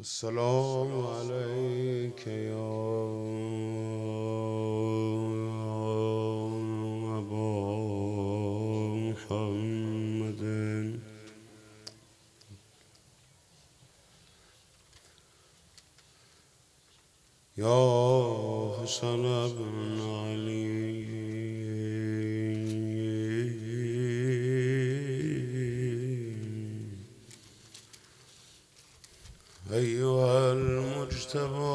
السلام عليك يا أبا محمد يا حسن بن علي أيها المجتبى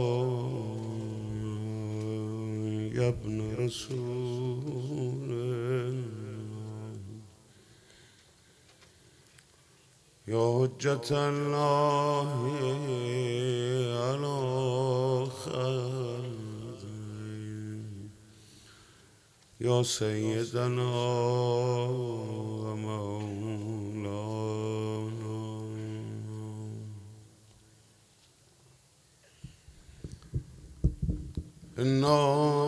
يا ابن رسول الله يا حجة الله على خلقه يا سيدنا ومولانا إنا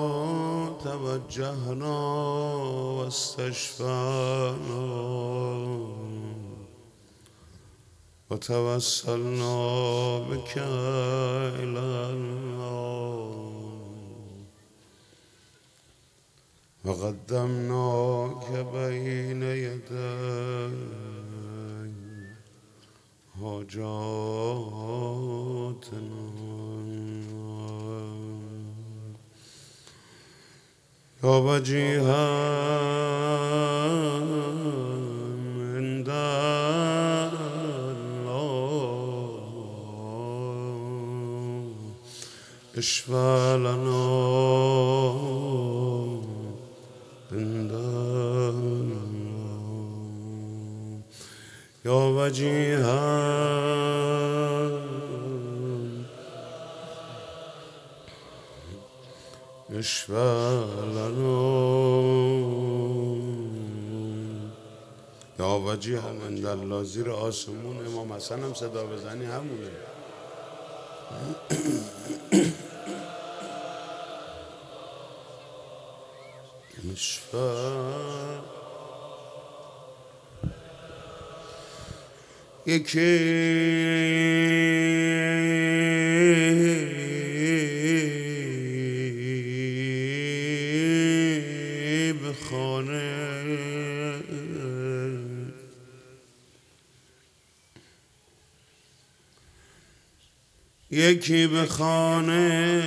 توجهنا واستشفعنا وتوسلنا بك إلى الله وقدمناك بين يدي حاجاتنا يا وجيها عند الله اشفع لنا عند الله يا وجيها اشفع لنا یا وجیه عند الله زیر آسمون امام حسن هم صدا بزنی همونه اشفع یکی به خانه یکی به خانه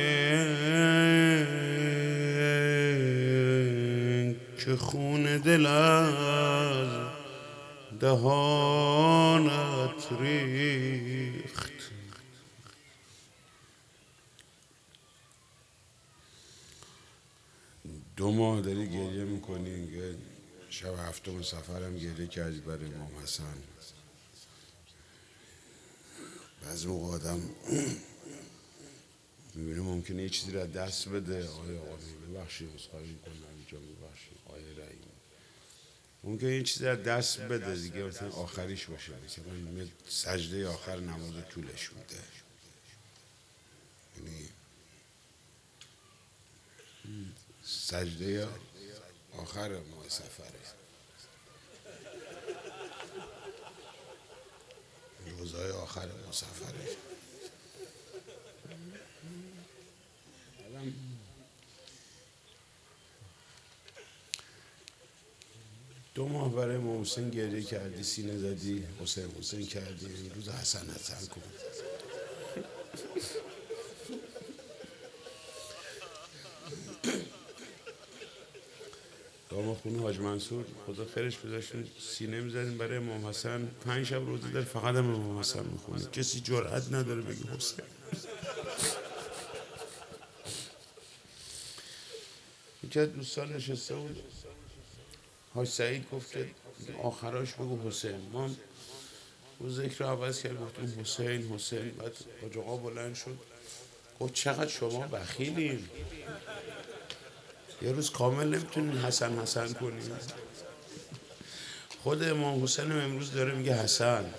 که خون دل از دهانت ریخت دو ماه داری گریه میکنی که شب هفتم سفرم گریه کردی برای امام حسن بعضی موقع آدم میبینه ممکنه یه چیزی را دست بده آقا ببخشید عذرخواهی میکنم اینجا ببخشید آقای رحیم ممکنه یه چیزی را دست بده دیگه مثلا آخریش باشه مثلا سجده آخر نماز طولش میده یعنی سجده آخر ما سفره روزهای آخر ما سفره دو ماه برای امام حسین گریه کردی سینه زدی حسین کردی امروز حسن کن دام خونه حاج منصور خدا خیرش بذاشتون سینه میزدیم برای امام حسن 5 شب روزه داره فقط هم امام حسن میخونه کسی جرئت نداره بگی حسین یکی از دوستان نشسته بود حاج سعید گفت که آخراش بگو حسین ما روز ذکر رو عوض کرد گفتیم حسین بعد حاج آقا بلند شد گفت چقدر شما بخیلین یه روز کامل نمیتونین حسن کنین خود امام حسین امروز داره میگه حسن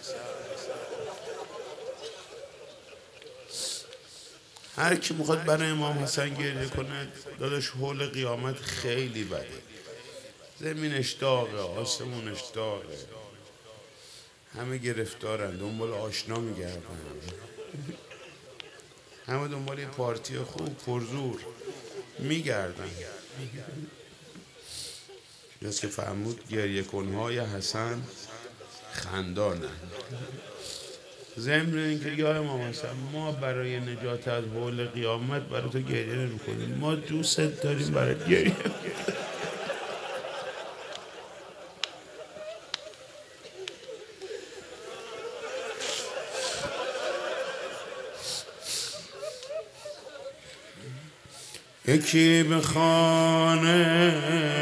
هر کی میخواد برای امام حسن گریه کنه داداش حول قیامت خیلی بده زمینش داغه آسمونش داغه همه گرفتارن، دنبال آشنا میگردن، همه دنبال یه پارتی خوب پرزور میگردن. جاست که فرمود گریه کنهای حسن خندانن. ضمن اینکه یا امام حسن ما برای نجات از حول قیامت برای تو گریه نمی کنیم، ما دوست داریم برای گریه. یکی به خانه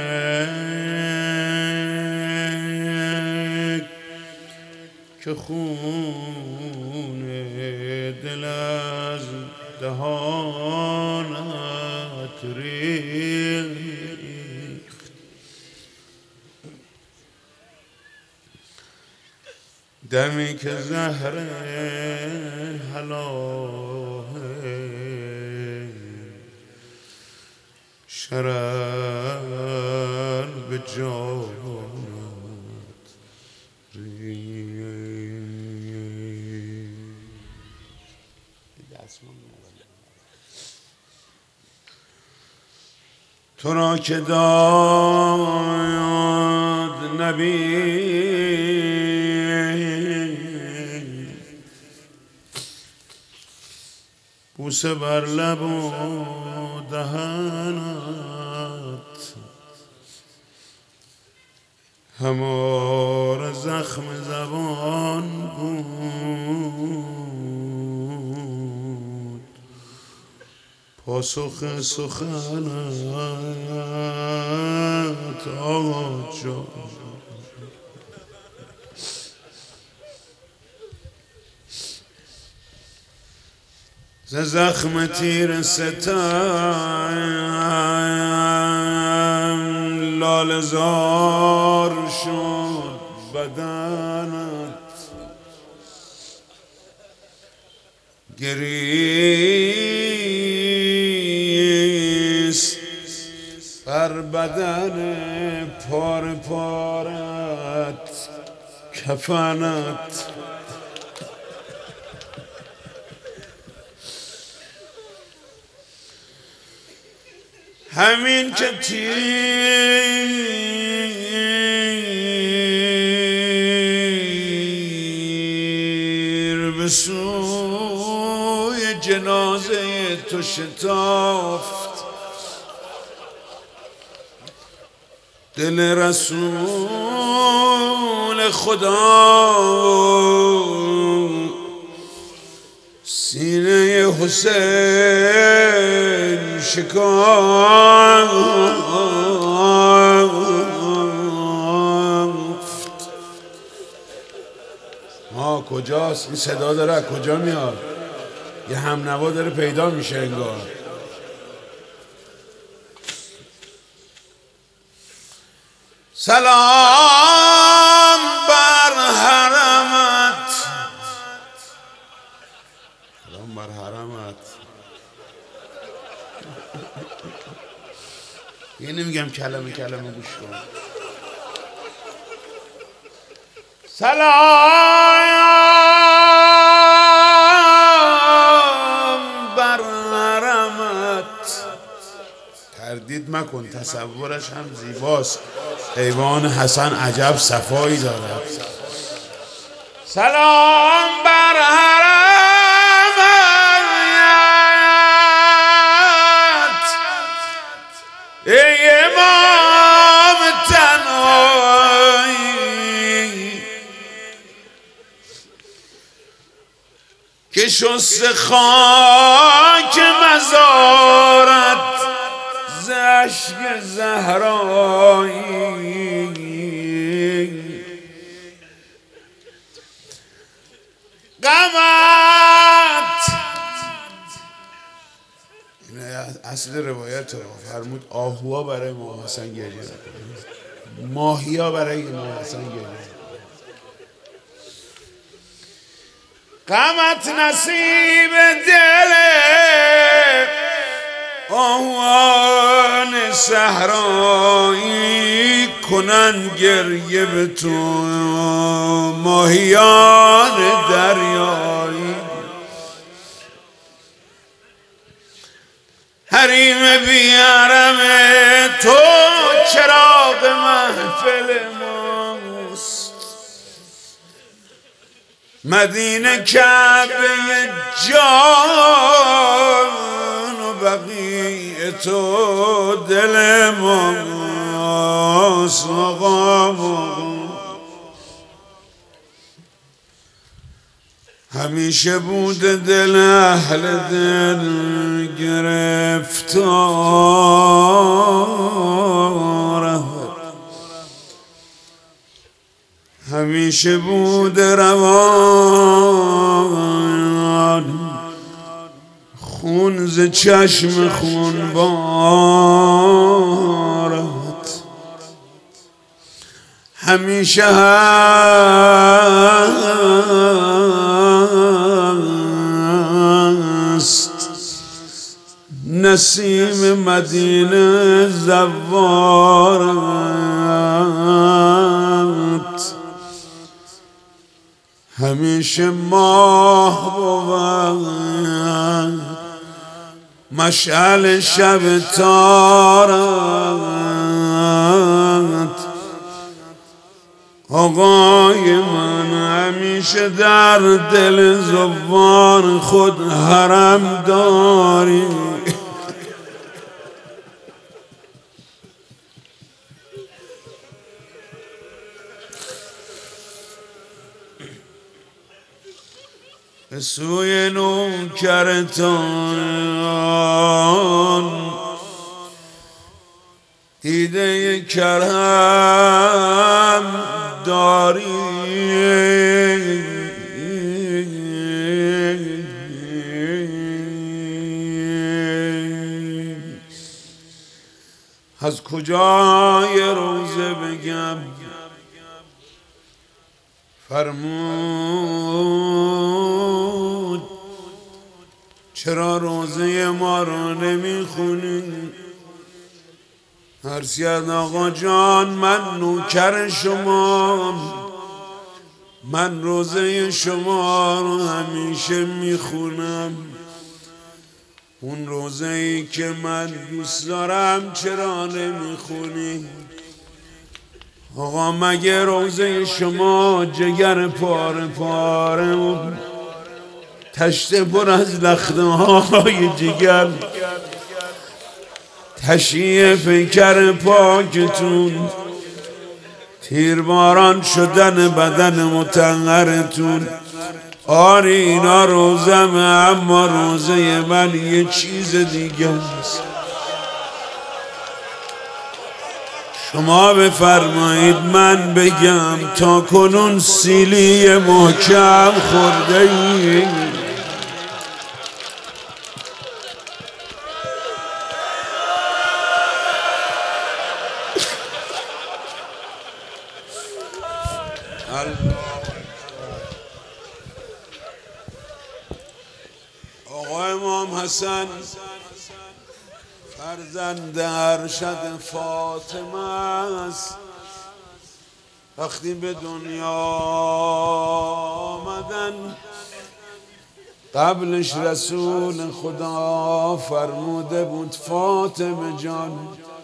که خون دل از دهانت ریخت، دمی که زهر حلال شرر به جانت ریخت. تو را که داد نبی بوسه بر لب و دهنت، همار زخم زبان بود پاسخ سخنت آقا جان. ز زخم تیر ستم لاله زار شد بدنت، گریست بر بدن پاره پارت کفنت. همین که تیر به سوی جنازه تو شتافت، دل رسول خدا سینه حسین شکافت. کجاست این صدا؟ داره کجا میاد؟ یه همنوا داره پیدا میشه انگار. سلام بر حرمت، سلام بر حرمت. یه نمیگم کلمه کلمه گوش کن. سلام بر حرمت. تردید مکن، تصورش هم زیباست. ایوان حسن عجب صفایی دارد. سلام بر حرمت ای امام تنهایی، که شست خاک مزارت ز اشک زهرایی. غمت این اصل روایت فرمود آهوها برای امام حسن گریه نکنند، ماهیا برای امام حسن گریه نکنند. غمت نصیب دل آهوان صحرایی کنن گریه به تو، ماهیان دریایی حریم بیارم تو چراغ محفل ماست، مدینه کعبه جان و بقیه تو دل ماست. همیشه بوده دل اهل دل گرفتار، همیشه بوده روان خون ز چشم خون بارت، همیشه هست نسیم مدینه زوارت، همیشه ماه بود مشعل شب تارت، آقای من همیشه در دل زبان خود حرم داری. به سوی نوکرتان دیده کرم داری، از کجای روزه بگم فرمود چرا روزه ما رو نمیخونی؟ هرسید آقا جان من نوکر شما، من روزه شما رو همیشه میخونم، اون روزه ای که من دوست دارم چرا نمیخونی؟ آقا مگه روزه شما جگر پاره پاره و تشته پر از لخته های جگر، تشییع پیکر پاکتون، تیرباران شدن بدن مطهرتون. آری اینا روزمه، اما روزه من یه چیز دیگه است. شما بفرمایید من بگم تا کنون سیلی محکم خورده ای؟ آقا امام حسن فرزند ارشد فاطمه است، وقتی به دنیا آمدن قبلش رسول خدا فرموده بود فاطمه جان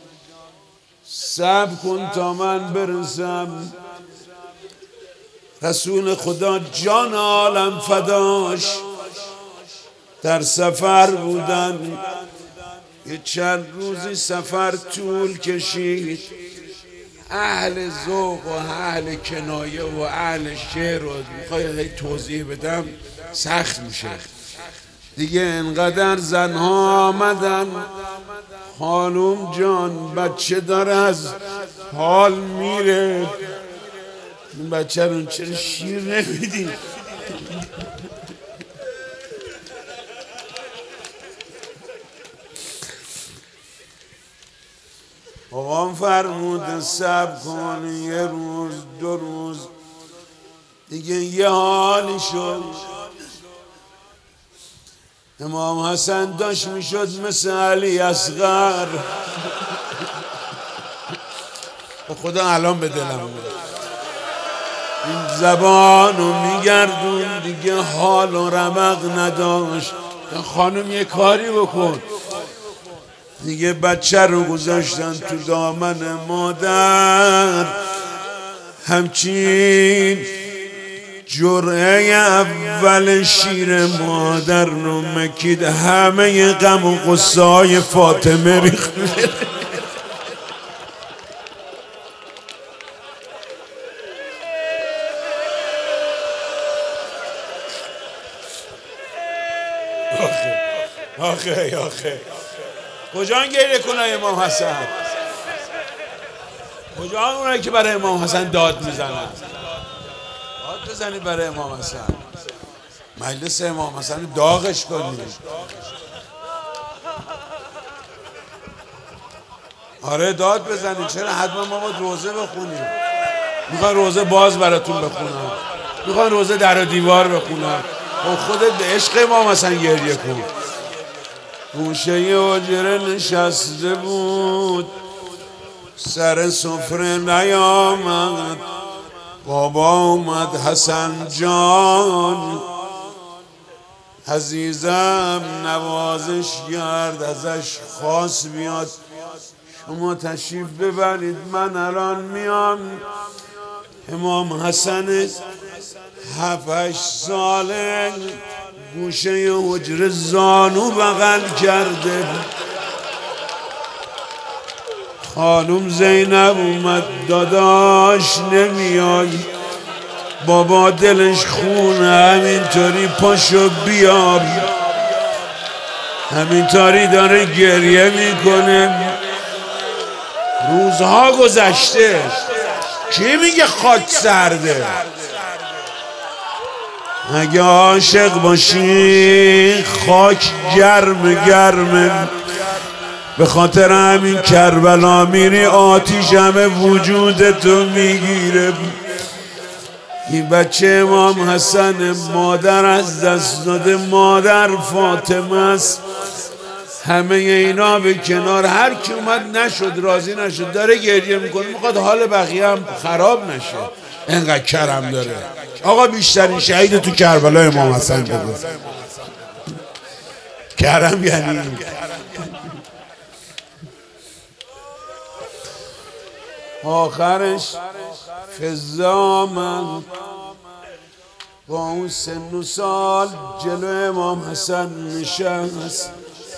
صبر کن تا من برسم. رسول خدا جان عالم فداش در سفر بودن، یه چند روزی سفر طول کشید. اهل ذوق و اهل کنایه و اهل شعر رو میخوای توضیح بدم سخت میشه دیگه. انقدر زنها آمدن خانوم جان بچه داره از حال میره، این بچه رو چرا شیر نمیدی؟ آقام فرمود صبر کن یه روز دو روز دیگه. یه حالی شد امام حسن داشت میشد مثل علی اصغر. به خدا الان به دلم میاد این زبانو میگردون دیگه حال و رمق نداشت. خانم یه کاری بکن دیگه بچه رو گذاشتن تو دامن مادر. همچین جرعه اول شیر مادر رو مکید همه غم و غصه های فاطمه ریخت. آخه کجا گریه کنه امام حسن؟ کجا اونایی که برای امام حسن داد میزنن؟ داد بزنید برای امام حسن. مجلس امام حسن داغش کنید. آره داد بزنید. چرا حتما ما باید روزه بخونیم؟ میخوان روزه باز براتون بخونم؟ میخوان روزه در و دیوار بخونم؟ خودت به عشق امام حسن گریه کن. گوشه حجره نشسته بود سر سفره نیامد. بابا اومد حسن جان عزیزم نوازش کرد ازش خواست بیاد شما تشریف ببرید من الان میام. امام حسن 7-8 ساله گوشه حجره زانو بغل کرده. خانم زینب اومد داداش نمیای؟ بابا دلش خونه همینطوری پاشو بیا. همینطوری داره گریه میکنه. روزها گذشته کی میگه خاک سرده؟ اگه عاشق باشی خاک گرمه. به خاطر همین کربلا میری آتیش همه وجودتو میگیره. این بچه امام حسن مادر از دست داده. مادر فاطمه است. همه اینا به کنار هر کی اومد نشد راضی نشد داره گریه میکنه. میخواد حال بقیه هم خراب نشه. اینقدر کرم داره. آقا بیشترین شهید تو کربلا امام حسن بگو. کرم یعنی آخرش فضا آمد با اون سن و سال جلو امام حسن نشست.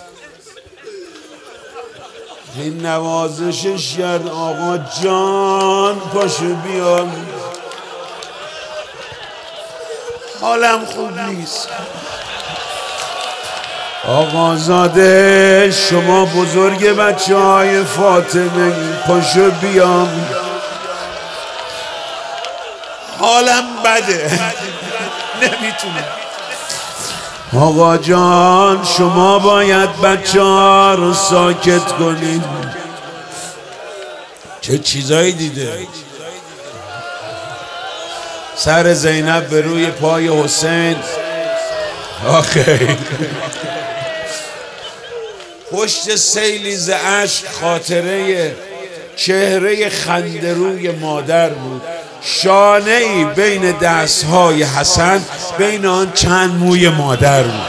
این نوازشش کرد آقا جان پاشو بیا حالم خوب نیست. آقا زاده شما بزرگ بچه های فاطمه پاشو بیام حالم بده نمیتونم. آقا جان شما باید بچه ها رو ساکت کنید. چه چیزایی دیده؟ سر زینب به روی پای حسین. آخه پشت سیلی ز اشک خاطره چهره خنده‌روی مادر بود. شانه‌ای بین دستهای حسن بین آن چند موی مادر بود.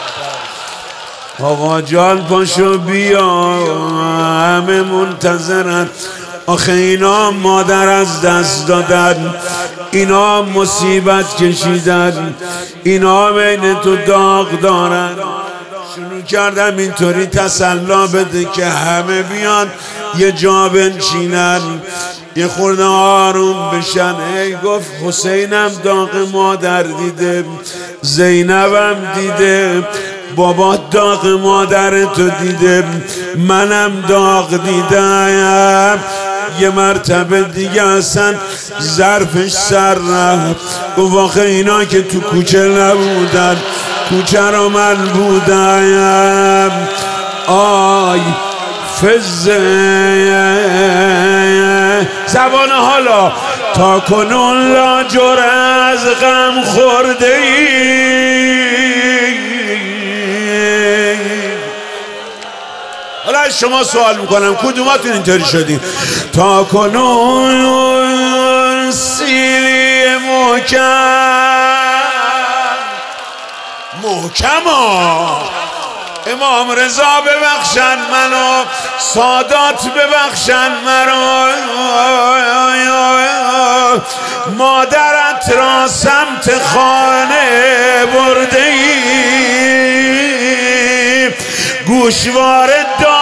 آقا جان پاشو بیا همه منتظرن. آخه اینا مادر از دست دادن. اینا مصیبت کشیدن. اینا بین تو داغ دارن. شروع کردم اینطوری تسلا بده که همه بیان یه جا بنشینن یه خورده آروم بشن. ای گفت حسینم داغ مادر دیده زینبم دیده بابا داغ مادرتو دیده منم داغ دیدم. یه مرتبه دیگه اصلا ظرفش سر رفت. واقع اینا که تو کوچه نبودن کوچه رو من بودم. آی فزه زبان حالا تا کنون لاجر از غم خورده ای از شما سوال میکنم کدوماتون اینطوری شدین؟ تا کنون سیلی محکم امام رضا ببخشن منو، سادات ببخشن منو، مادرت را سمت خانه برده ای، گوشواره